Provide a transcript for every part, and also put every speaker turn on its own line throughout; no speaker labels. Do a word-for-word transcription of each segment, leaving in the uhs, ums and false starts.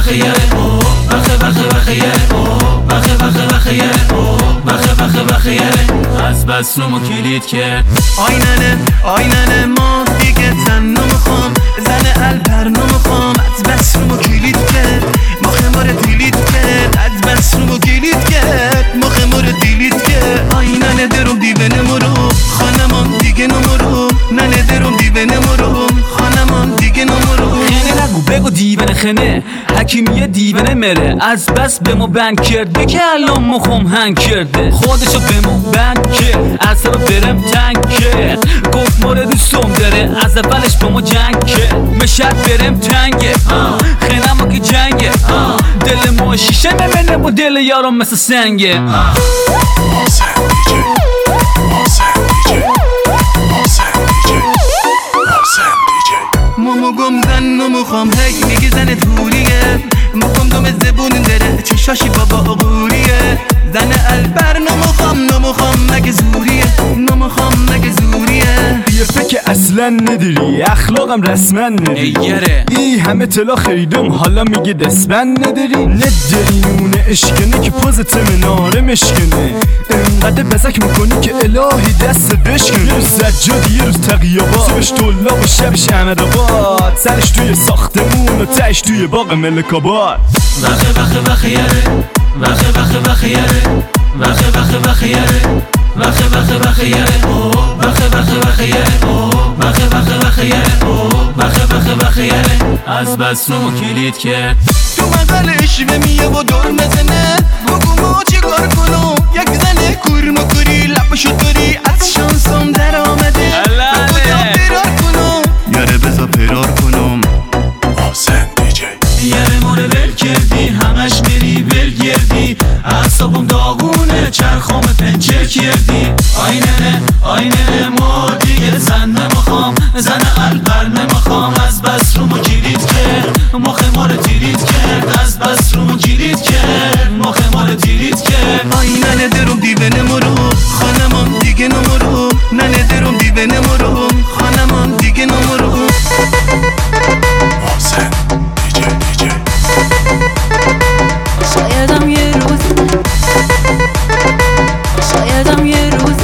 بخه یره بخه بخه بخه یره بخه بخه بخه یره بخه بخه بخه یره از بس رو کلید کرد
آیننه آیننه ما دیگه زن نمیخوام زن البر نمیخوام از بس رو کلید کرد مخه ما رو دیلید کرد از بس رو کلید کرد مخه ما رو دیلید کرد آیننه درم دیوانه مرو خانمان دیگه نمرو ننه درم دیوانه مرو خانمان دیگه نمرو
خنه نگو بگو دیوانه خنه حکیمیه دیوانه مره از بس به ما بند کرده که الان مخم هنگ کرده خودشو به ما بند کرد از رو برم تنگ کرد گفت مورد دوستم داره از اولش با ما جنگ کرد مشد برم تنگه خنه ما که جنگه دل ما شیشه نمینه با دل یارم مثل سنگه
مامو گم زن نموخوام هی میگی زن توریه مکم دوم زبون داره چشاشی بابا غوریه زن البر نموخوام نموخوام مگه زوریه نموخوام مگه زوریه
یه فکر اصلا نداری اخلاقم رسما نداری ای همه طلا خریدم حالا میگه دستبند نداری نداری نونه اشکنه که پوزت مناره مشکنه انقدر بزک میکنی که الهی دست بشکنه یه روز سجاد یه روز تقیابات صبحش طلاب و شبش احمدآباد سرش توی ساختمون و تش توی باغ ملک‌آباد
بخه بخه بخه یره بخه بخه بخه یره بخه بخه بخه یره بخه بخه بخه یره بخه بخه بخه یره بخه بخه بخه یره بخه بخه بخه یره از بس رو کلید کرد
تو مقالش به میه و دور مزنه بگو ما چی کار کنم یک زنه کورم و کوری لپشو داری از شانسم در آمده بگو پیرار کنم یاره بزا پیرار کنم حسین دیجی
یاره مونه ول کردی همش میری ول گردی اعصابم داغونه چرخام پنچر کردی آیننه آیننه ما دیگه زن نمیخوام زن البر نمیخوام از بس رو کلید کرد مخ ما رو دیرید کرد از بس رو کلید کرد مخ ما رو دیرید کرد
آیننه درم دیوانه مرو خانمان دیگه نمرو ننه درم دیوانه مرو خانمان دیگه نمرو حسین دیجی دیجی
شایدم یه روز شایدم یه روز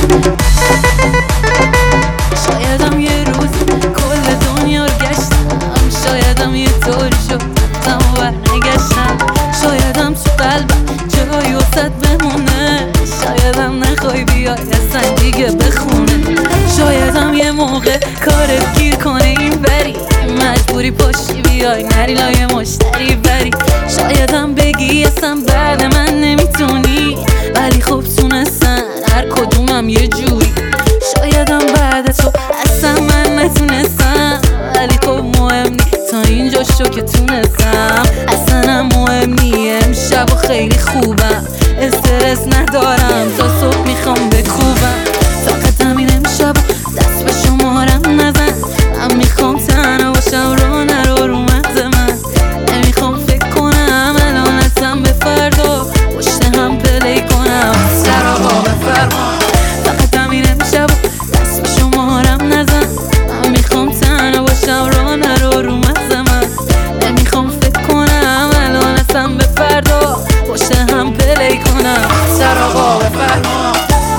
شایدم یه روز کل دنیا رو گشتم شایدم یه طوری شد تمام برنگشتم شایدم تو قلبم جایی وسط بمونه شایدم نخوای بیای اصلا دیگه بخونه شایدم یه موقع کارت گیر کنه این بری مجبوری پاشی بیای نری لای مشتری بری شایدم بگی اصلا بعد من نمیتونی ولی خب تونستن هر کدومم یه جوری شایدم بعد تو اصلا من نتونستم ولی خب مهم نی تا اینجا شو که تونستم اصلا مهم نی امشب و خیلی خوبم استرس ندارم تا صبح میخوام بکوبم فقط همین امشب دست به شمارم نزن من میخوام تنها باشم رو نرو رو مغز من نمیخوام فکر کنم الان اصلا به فردا پشت هم پلی کنم سر آقا بفرما فقط همین امشب دست به شمارم نزن من میخوام تنها باشم رو نرو رو مغز من نمیخوام فکر کنم الان اصلا به فردا پشت هم پلی کنم سر آقا بفرما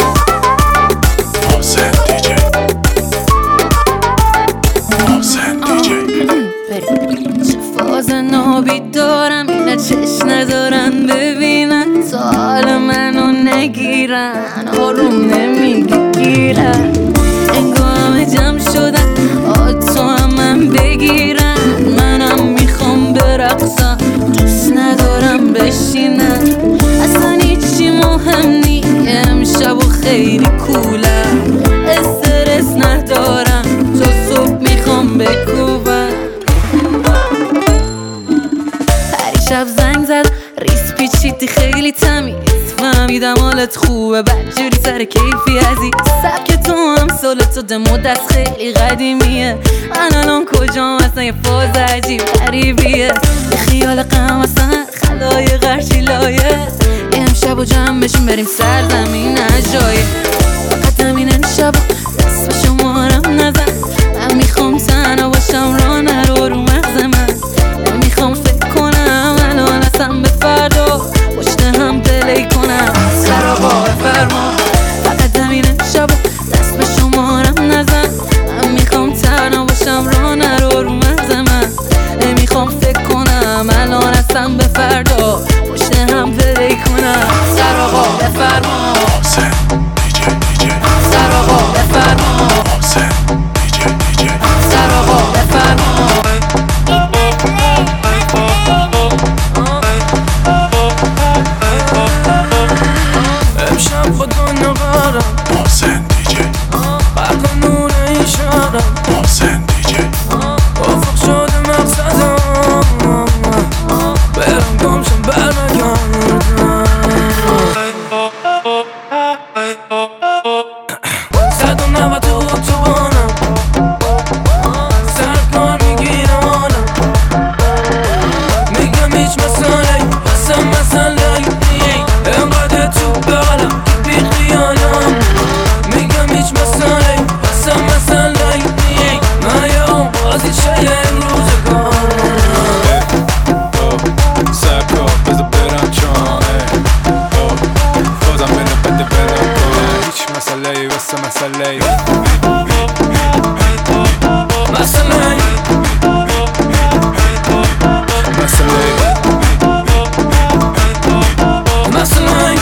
حسین دیجی حسین دیجی
چه فاز نابی دارم اینا چشم ندارن ببینن تا حال منو نگیرن آروم نمیگیرن انگار همه جمع شدن آتو هم من بگیرن منم میخوام برقصم دوست ندارم بشینن اصلا هیچی مهم نی امشب و خیلی کولم استرس ندارم تا صبح میخوام بکوبم پریشب زنگ زد ریس پیچیدی خیلی تمیز فهمیدم حالت خوبه بدجوری سر کیفی عزیز سبک تو هم سال تو دمو دست خیلی قدیمیه من الان کجام اصلا یه فاز عجیب غریبیه یه خیال غم اصلا خلایق هرچی لایه امشب و جمع بشیم بریم سرزمین عجایب فقط همین امشب دست به شمارم نزن من میخوام تنها باشم را نرو رو مغز من نمیخوام فکر کنم فکر کنم الان هستم به فردا پشت هم پلی کنم. سر آقا بفرما سر آقا بفرما سر آقا بفرما.
امشب با دنیا قرارم محسن دیجی برق نور ایشارم محسن دیجی افق شده مقصدم برم گمشم برنگردم صد و نود اتوبانم سرکار میگیرانم میگم هیچ مسئله اصلا مسئله انقدر تو بغلم که بی خیالم میگم هیچ مسئله اصلا مسئله من یه اون بازی شای امروزگارم سرکار بذار برم چانه خودم منو بده برم کنه هیچ مسئله واسه مسئله مسئله مسئله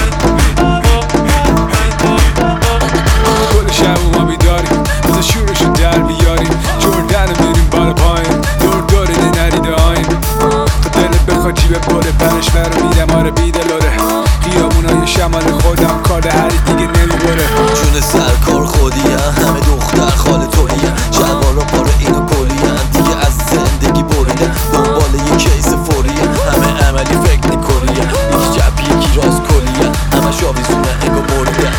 کل شب ما بیداریم بذار شورشو در بیاریم جردن میریم بالا پایین دور دوره دی نریده آیم تا دلت بخواد جیبه بره پرش برو میدم آره بیدلاره خیابونای شمال خودم کار هری دیگه نمیبره
جون سرکار خودیم همه دختر خاله طولیم شلوارا پاره اینو کلیم دیگه از زندگی بریدم دنبال یه کیس فوریم همه عملی فکر نکنیم یکی جب یکی راست کلیم همه شاویزونه انگو بریدم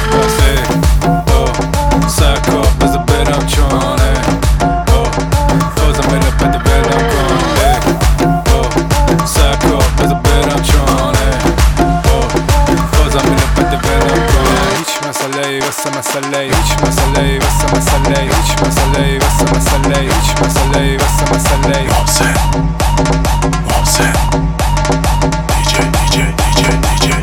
سرکار بذار برم چانه بازم منو بده برم کنه سرکار بذار برم چانه بازم منو بده برم کنه هیچ مسئله واسه مسئله هیچ مسئله واسه مسئله هیچ مسئله واسه مسئله هیچ مسئله واسه مسئله محسن محسن دیجی دیجی دیجی دیجی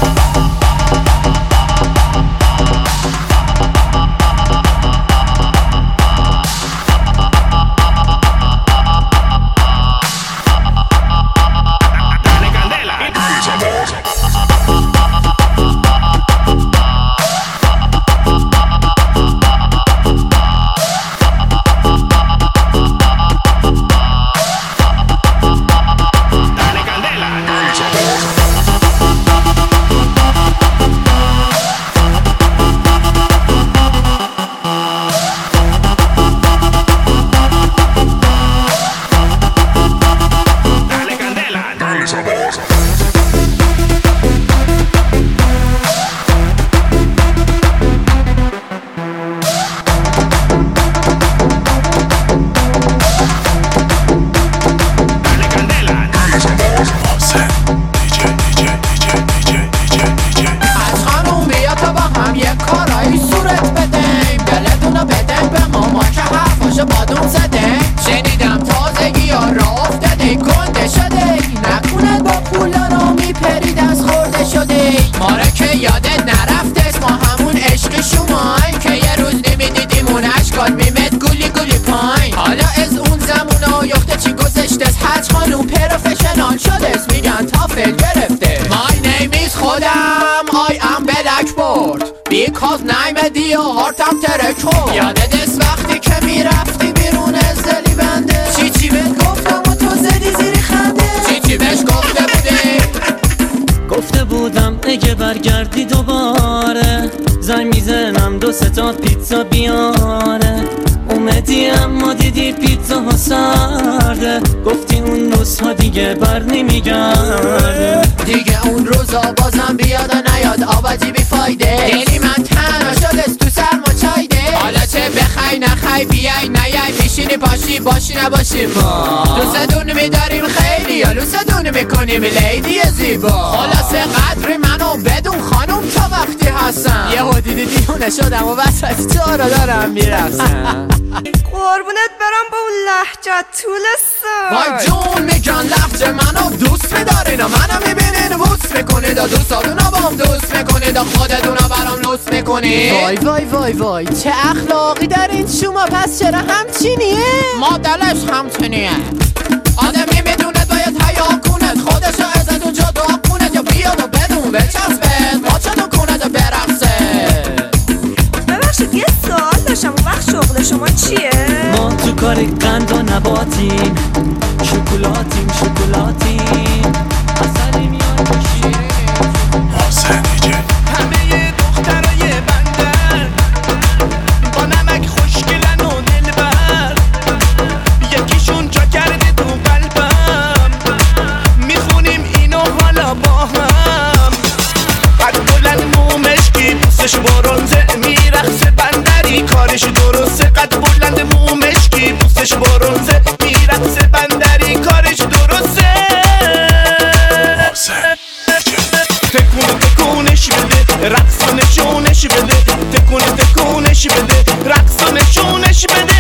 Because نیمدی و هارتم ترک یادت از وقتی که میرفتی بیرون از دلی بنده چی چی بهت گفتم و تو زدی زیری خنده چی چی بهش گفته بودی
گفته بودم اگه برگردی دوباره زنگ میزنم دو ستا پیتزا بیاره اومدی اما دیدی پیتزا ها سرده گفتی اون روزها دیگه بر نمیگرده
دیگه اون روزا بازم بیاد و نیاد آبادی بی فایده دلی من تنها شده تو سرما چایده حالا چه بخوای نخوای بیای نیای میشینی پاشی باشی نباشی ما دوستدون میداریم خیلی یا دوستدون میکنیم لیدی زیبا خلاصه قدر منو بدون خانوم تا وقتی هستم یه حدیدی دیونه شدم و وسط تو رو دارم میرسم
قربونت برم با اون لحجت طول سر
وای جون میگن لحجه منو دوست میدارین و منو میبینین بوست میکنید و دوستادونا با هم دوست میکنید و خودتونا برام لوست میکنید وای وای وای وای چه اخلاقی دارین شما پس چرا همچینیه؟ ما دلش همچینیه آدمی میدونه
خودش برونزه، میرقصه بندری کارش درسته. تکون تکونش بده، رقص و نشونش بده، تکون تکونش بده، رقص و نشونش بده.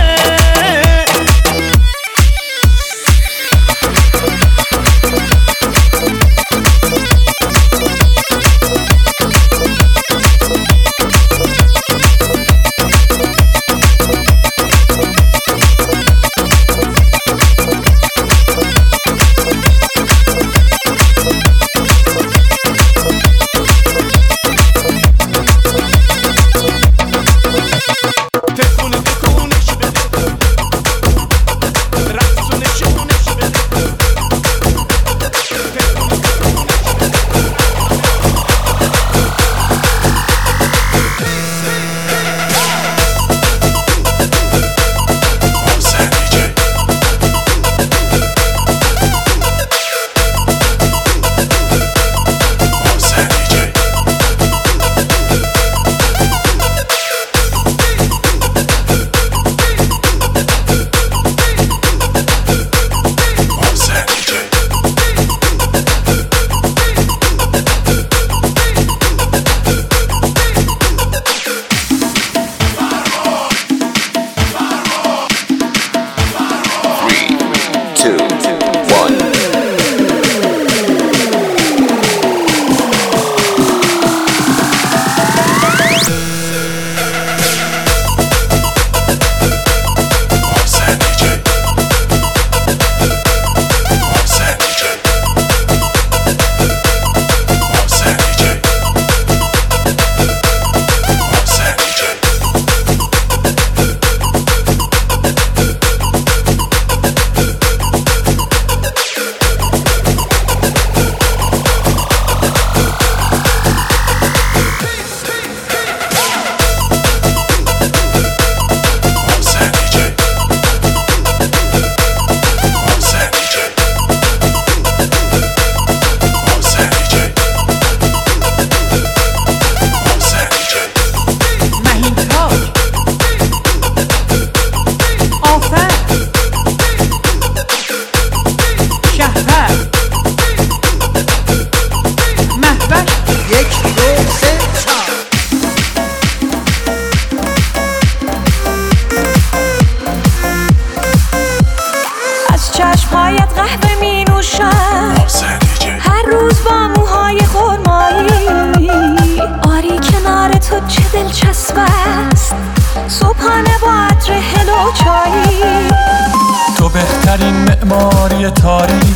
تو بهترین معماری تاریخ،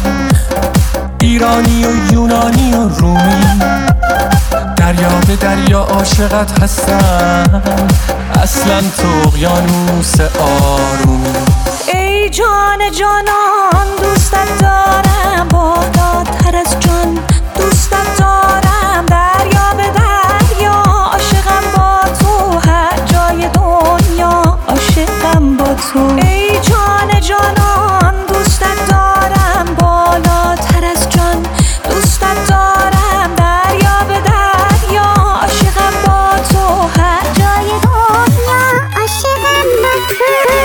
ایرانی و یونانی و رومی، دریا به دریا عاشقت هستم، اصلا تو اقیانوس آرومی.
ای جان جانان دوستت دارم، بالاتر از جان دوستت دارم، دریا به دریا عاشقم با تو، هر جای دنیا عاشقم با تو. ای جان جانان دوستت دارم، بالاتر از جان دوستت دارم، دریا به دریا عاشقم با تو، هر جای دنیا عاشقم با تو.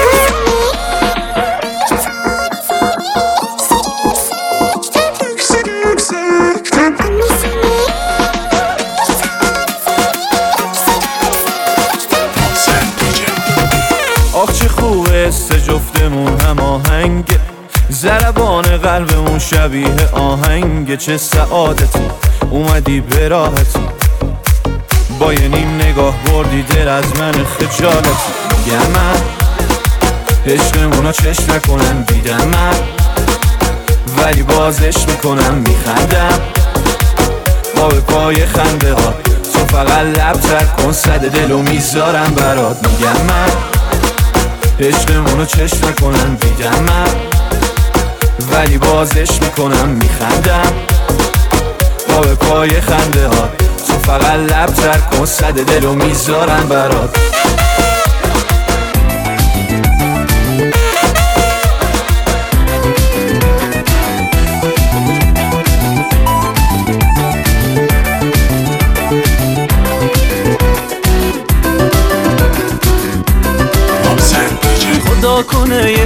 آخ چه خوبه سه جفتمون هم آهنگه، ضربان قلبمون شبیه آهنگه. چه سعادتی اومدی به راحتی، با یه نیم نگاه بردی دل از من خجالتی. میگم من عشقمونو چشم نکنن دیدم من، ولی بازش میکنم میخندم با به پای خنده ها. تو فقط لب تر کن صد دلو میذارم برات. میگم من عشقمونو چشم نکنن دیدم من، ولی بازش میکنم میخندم با به پای خنده ها. تو فقط لب تر کن صد دلو میذارم برات.
خدا کنه یه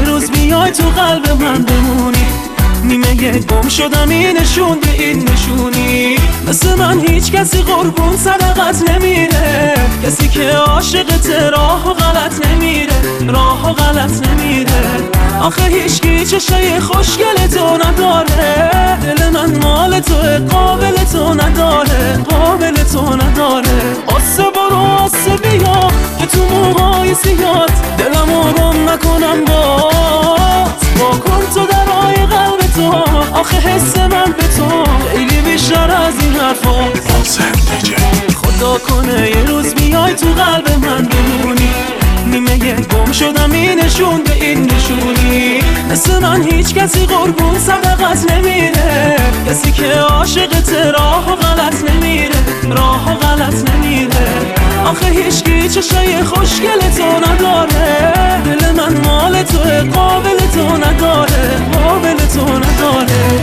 یک گم شدم این نشون به این نشونی مثل من هیچ کسی قربون صدقت نمیره کسی که عاشقت راه و غلط نمیره راه و غلط نمیره آخه هیچکی چشای خوشگل تو نداره دل من مال تو قابل تو نداره قابل تو نداره آسه برو آسه بیا که تو موهای سیاد دلمو گم نکنم باز با کن تو درای قلب تو آخه حس من به تو خیلی بیشتر از این حرفاست خدا کنه یه روز بیای تو قلب من بمونی نیمه گم شدم این نشون به این نشونی مثل من هیچ کسی قربون صدقت نمیره کسی که عاشقت راه و غلط نمیره راه و غلط نمیره آخه هیچکی چشای خوشگل تو نداره دل من مال تو قابل تو نداره قابل تو نداره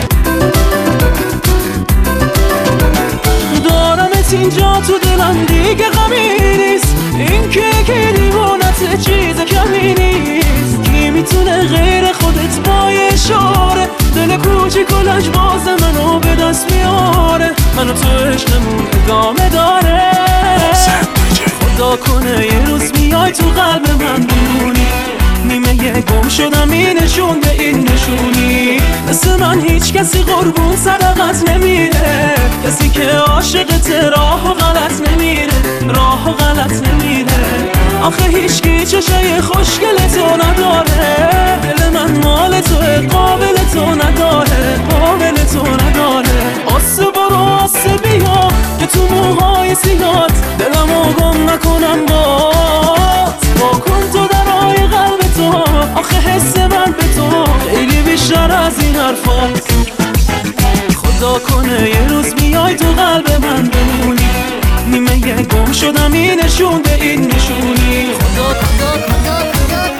دارمت اینجا تو دلم دیگه غمی نیست این که که دیوانت چیز کمی نیست کی میتونه غیر خودت با یه اشاره دل کوچیک و لجباز منو به دست میاره منو تو عشقمون ادامه داره خدا کنه یه روز بیای تو قلب من بمونی نیمه گم شدم این نشون به این نشونی مثل من هیچ کسی قربون صدقت نمیره کسی که عاشقت راه و غلط نمیره راه و غلط نمیره آخه هیچکی چشای خوشگل تو نداره دل من مال تو قابل تو نداره قابل تو نداره آسه برو آسه بیا که تو موهای سیاد دلمو گم نکنم باز با کن تو درای قلب تو آخه حس من به تو خیلی بیشتر از این حرفاست خدا کنه یه روز بیای تو قلب من بمونی نیمه گم شدم این نشون به این نشونی خدا خدا خدا خدا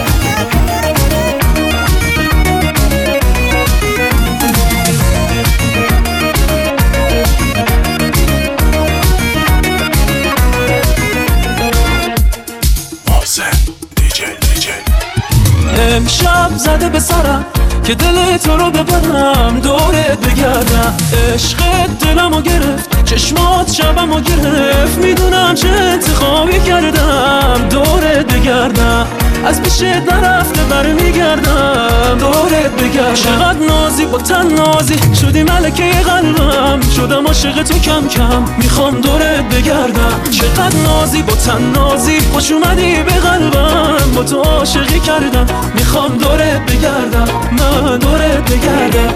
امشب زده به سرم که دل تو رو ببرم دورت بگردم عشقت دلمو گرفت چشمات شبمو گرفت میدونم چه انتخابی کردم دورت بگردم از پیشت نرفته برمیگردم دورت بگردم چقدر نازی با تن نازی شدی ملکه قلبم شدم عاشق تو کم کم میخوام دورت بگردم چقدر نازی با تن نازی خوش اومدی به قلبم با تو عاشقی کردم میخوام دورت بگردم من دورت بگردم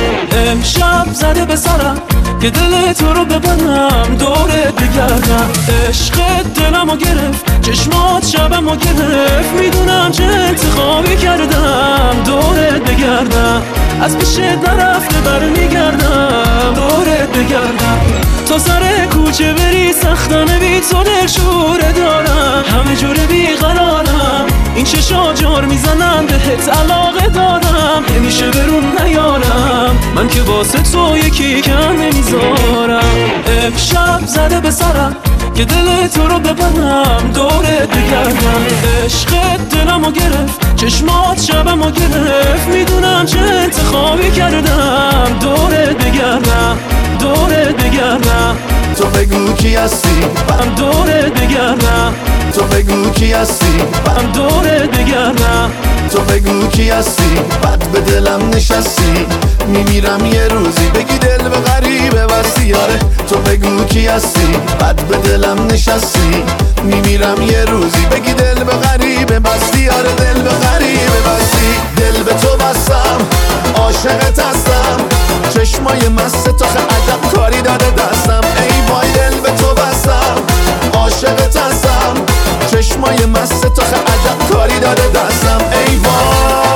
امشب زده به سرم که دل تو رو ببرم دورت بگردم عشقت دلمو گرفت چشمات شبمو گرفت میدونم چه انتخابی کردم دورت بگردم از پیشت نرفته برمیگردم دورت بگردم تا سر کوچه بری سختمه بی تو دلشوره دارم همه جوره بیقرارم این چشا جار میزنم بهت علاقه دارم نمیشه برون نیارم من که واسه تو یکی کم نمیذارم امشب زده به سرم که دل تو رو ببرم دورت بگردم عشقت دلمو گرفت چشمات شبمو گرفت میدونم چه انتخابی کردم دورت بگردم دورت بگردم
تو بگو کی هستی
من دورت بگردم
تو بگو کی هستی
من دورت بگردم
تو بگو کی هستی بد به دلم نشستی میمیرم یه روزی بگی دل به غریبه بستی آره تو بگو کی هستی بد به دلم نشستی میمیرم یه روزی بگی دل به غریبه بستی آره دل به غریبه بستی دل به تو بستم عاشقت هستم چشمای مست تو عجب کاری داده دستم ای وای دل به تو بستم عاشقت هستم چشمای مست تو عجب کاری داده دستم ای وای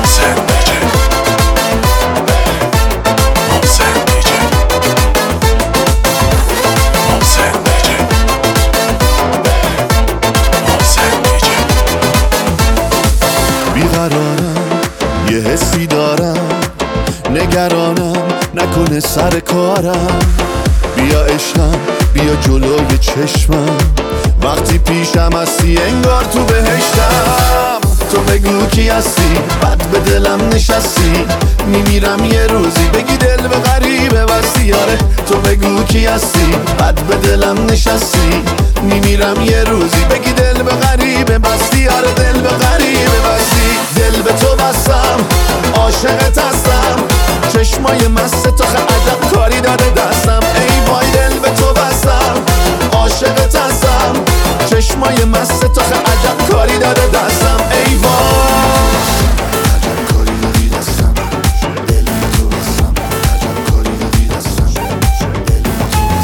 بیقرارم یه حسی دارم نگرانم نکنه سر کارم بیا عشقم بیا جلوی چشمم وقتی پیشم هستی انگار تو بهشتم تو بگو کی هستی بد به دلم نشستی میمیرم یه روزی بگی دل به غریبه بستی آره تو بگو کی هستی بد به دلم نشستی میمیرم یه روزی بگی دل به غریبه بستی آره دل به غریبه بستی دل به تو بستم عاشقت هستم چشمای مست تو خیلی عجب کاری داده دستم ای وای دل به تو بستم عاشقت هستم چشمای مست تو خیلی عجب کاری داده دستم ای وای عجب کاری دادی دستم دل به تو بستم عجب کاری دادی دستم دل به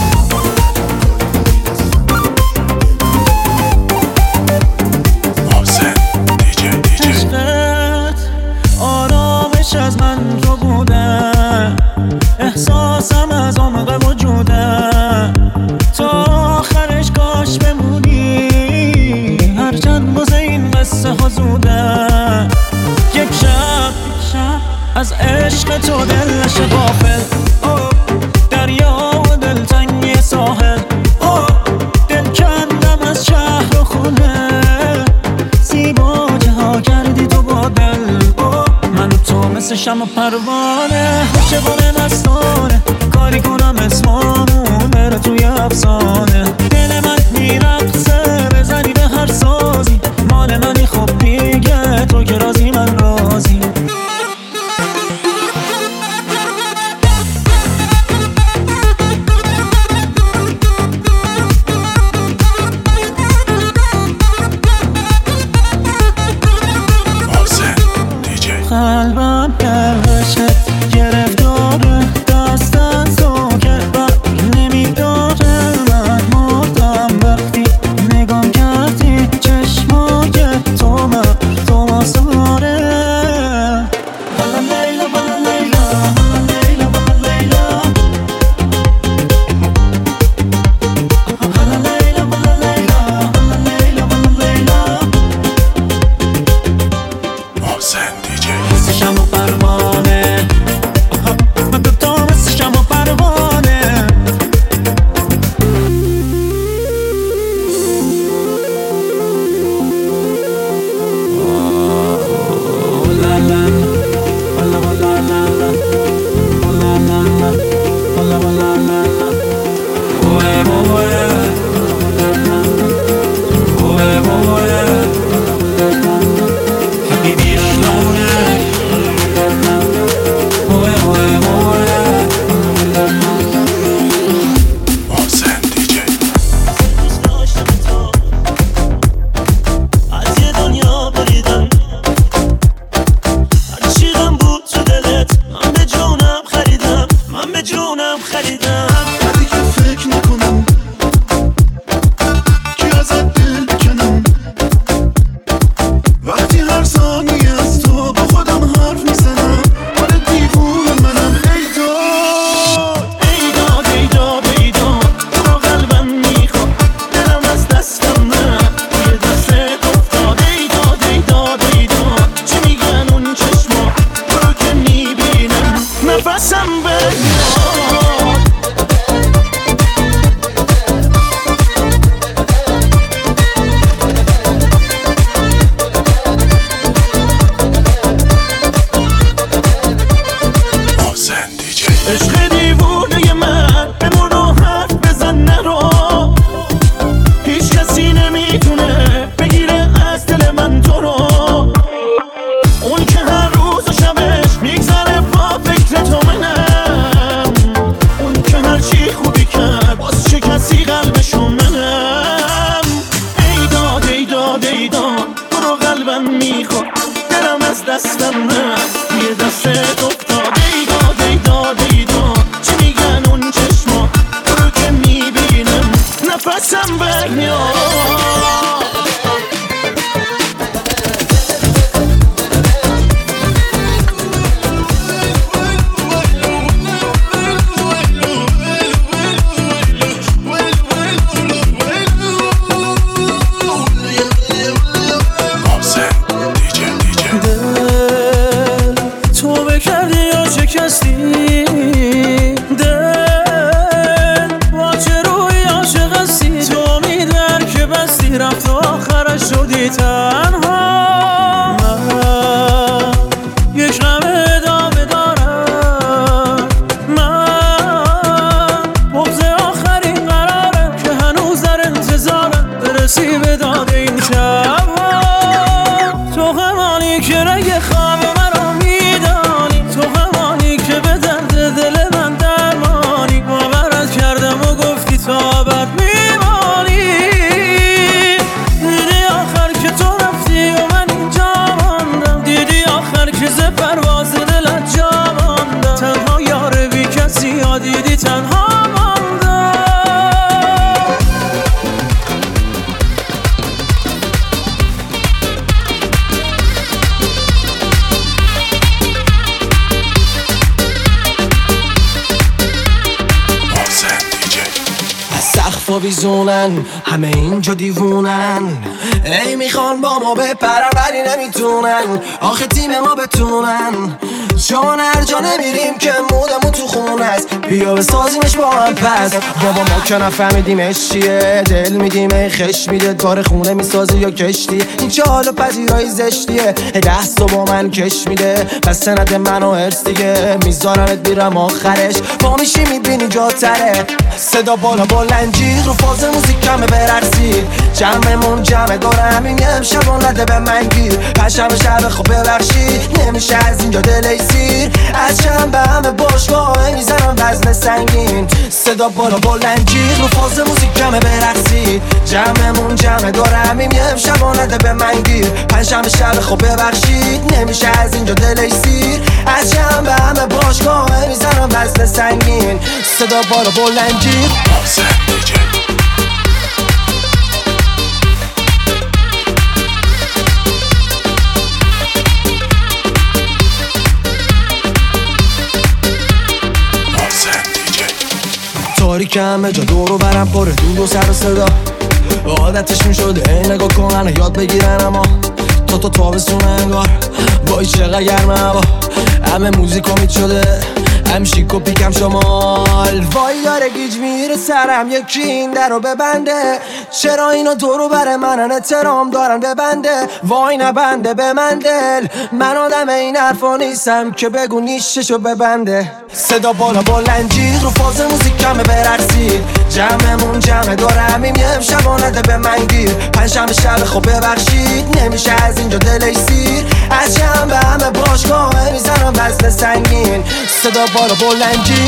تو بستم
محسن دیجی دیجی
عشقت آرامش از من تو بوده احساسم از عمق وجوده تا آخرش کاش بمونی هرچند باز این قصه ها زوده یک شب از عشق تو دل نشه غافل دریا و دلتنگی ساحل دل کندم از شهر و خونه زیبا جها کردی تو با دل من و تو مثل شمع پروانه عاشقانه مستانه کاری کنم اسممون بره توی افسانه دل من میرقصه بزنی به هر سازی مال منی خب دیگه تو که رازی من رازی قلبم گرشت گرفتاره دست از تو که بر نمیداره من مردم وقتی نگاه کردی چشمای تو من تو ماساره بلا لیلا بلا لیلا لیلا بلا لیلا بلا لیلا بلا لیلا بلا لیلا بلا لیلا
محسن دیجی
مثل شمع و پروانه من دوتا مثل شمع و پروانه لا لا لا لا لا لا لا لا لا لا لا لا اوه اوه اوه اوه حبيبي شلونك
محسن دیجی
از یه دنیا بریدم هر چی غم بود تو دلت من به جونم خریدم من به جونم خریدم
بعدی که فکر نکنم که ازت دل بکنم وقتی هر ثانیه از تو با خودم حرف میزنم آره دیوونه منم ای داد
ای داد ای داد ای داد تو رو قلبم میخواد دلم از دستم نه توی دستت افتاد ای داد ای داد ای داد چی میگن اون چشما تو رو که میبینم نفسم بمیاد
محسن دیجی
عشق دیوونه من بمون رو حرف بزن نرو هیچ کسی نمیتونه بگیره از دل من تو رو اون که هر روز و شبش میگذره با فکر تو منم اون که هر چی خوبی کرد باز چه کسی قلبشو منم ای داد ای داد ای داد برو قلبم میخواد دلم از دستم نه توی دستت افتاد ای داد ای داد ای داد چی میگن اون چشما تو رو که میبینم
یا دیدی تنها ماندم.
سقف و بیزونن همه اینجا دیوونن، ای میخوان با ما بپرن ولی نمیتونن، آخه تیم ما بتونن، چون هر جا نمیریم که مودمون تو خونه است، بیا بسازیمش با هم پس. بابا ما که نفهمیدیمش چیه، دل میدیم ای خش میده، داره خونه میسازی یا کشتی، این چه حال و پذیرایی زشتیه، دست و با من کش میده، پس سند منو ارس دیگه، میذارمت بیرم آخرش، پا میشی میبینی جا تره، صدا بالا بلنجی رو فاز موزیک کمه برقصید، جمعمون جمعه داره همین امشب و نده به من گیر، پشم شب خوب ببخشید نمیشه از اینجا دلی سیر، از چند به همه باشگاه میزنم وزن سنگین، صدا بالا بلنجی رو فاز موزیک کمه برقصید، جمعمون جمعه داره همین امشب و نده به من گیر، پشم شب خوب ببخشید نمیشه از اینجا دلی سیر، از چند به همه باشگاه میزنم وزن سنگین، صدا بالا بلنجی تاریک همه جا دورو برم پره دود و سر و صدا، عادتش میشده ای نگاه کنن یاد بگیرن، اما تا تا تابستون انگار وای چقدر گرمه هوا، همه موزیک امید شده هم شیک و پیکم شمال، وای داره گیج میره سرم یکی این در رو ببنده، چرا اینا دورو بر منن احترام دارن ببنده، وای نبنده به من دل، من آدم این حرفا نیستم که بگو نیششو ببنده، صدا بالا بلنجی رو فاز موزیک کمه برقصید، جمعمون جمعه داره همین یه امشب و نده به من گیر، پنجشنبه شب خوب ببخشید نمیشه از اینجا دلی سیر، از جمع به همه باشگاه میزنم وزن سنگین، صدا بالا بلنجی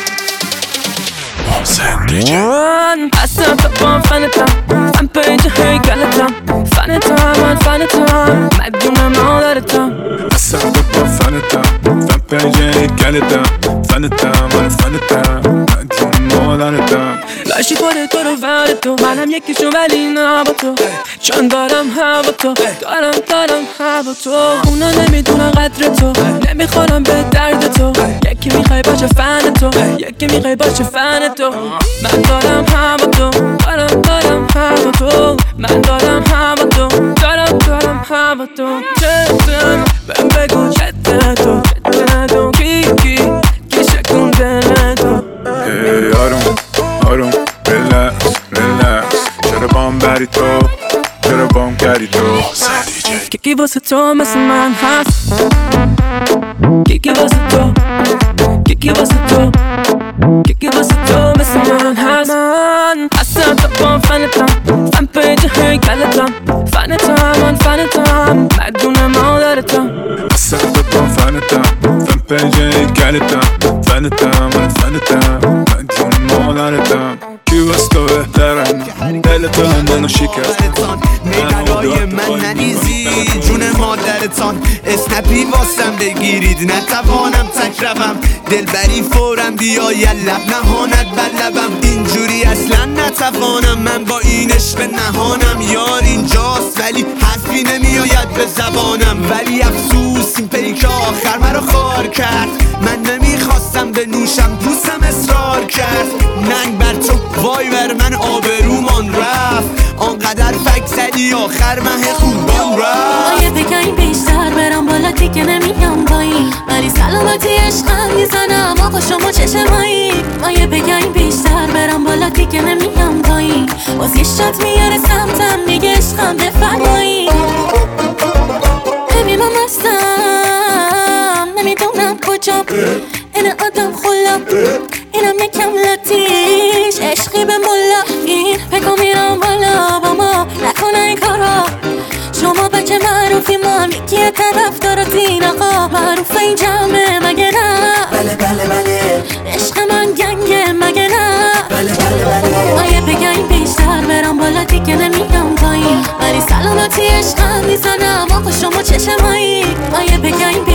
اصلا تا فنتم فن پیج هیکلتم، فنتم من فنتم مدون مادرتم،
اصلا تا فنتم فن پیج هیکلتم، فنتم من فنتم مدون مادرتم،
لاشی پاره تو رو ور تو، منم یکیشون ولی نه با تو، چون دارم هوا تو، دارم دارم هوا تو، اونا نمیدونن قدر تو، نمیخورم به درد تو، یکی میخوای باشه فن تو، یکی میخوای باشه فن تو، من دارم هوا تو، دارم دارم هوا تو، من دارم هوا تو، دارم دارم هوا تو، چطور بهم بگو چطور تو، چطور تو کی کی کی شکون دل تو،
ای آروم آروم ریلکس ریلکس، چرا بام بری تو، چرا بام کردی تو،
کی واسه تو مثل من هست، کی واسه تو، کی واسه تو، کی واسه تو مثل من هست، من اصلا تا با فنتم فن پیج هیکلتم، فنتم من فنتم مدون مادرتم،
اصلا تا با فنتم فن پیج هیکلتم، فنتم من فنتم مدون مادرتم، کی واسه تو بهترم دل تو منو شکست،
میگرای من ننیزی جون مادرتان، اسنپی واسم بگیرید نتوانم تک روم، دلبری فورم بیای لب نهانت بر لبم، اینجوری اصلا نتوانم من با این عشق نهانم، یار اینجاست ولی حرفی نمیآید به زبانم، ولی افسوس این پیک آخر مرا خار کرد، من نمیخواستم بنوشم دوستم اصرار کرد، ننگ بر تو وای بر من آبرومان رفت، آنقدر فک زدی آخر مه خوبان رفت،
آیه بگیم بیشتر برم بالا دیگه نمیام پایین، ولی سلامتی عشقم میزنم آقا شما چشمایی، آیه بگیم بیشتر برم بالا دیگه نمیام پایین، باز یه شات میاره سمتم میگه عشقم بفرمایی، ببین من مستم نمیدونم کجا، این آدم خلا اینم یکم لاتیش، عشقی به ملا این پکا میرم بالا با ما نکنه این کارا، شما بچه معروفی ما هم یکی طرف دارتین آقا، معروف این جمعه مگه نه،
بله بله بله،
عشق من گنگه مگه نه،
بله بله بله،
آیه بگیم بیشتر برم بالا دیگه نمیام پایین، ولی سلامتی عشقم میزنم آقا شما چشمایی، آیه بگیم